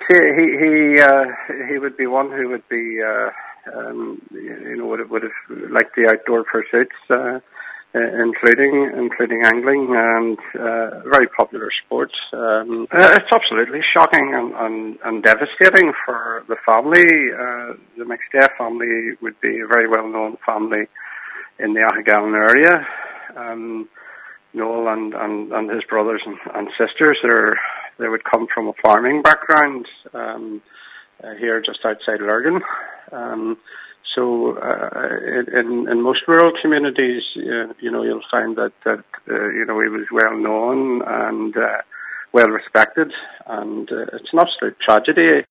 He would be one who would be would have liked the outdoor pursuits, including angling and very popular sports. It's absolutely shocking and devastating for the family. The McStay family would be a very well known family in the Achigallen area. Noel and his brothers and sisters, they would come from a farming background here just outside Lurgan. So in most rural communities, you'll find that he was well known and well respected, and it's an absolute tragedy.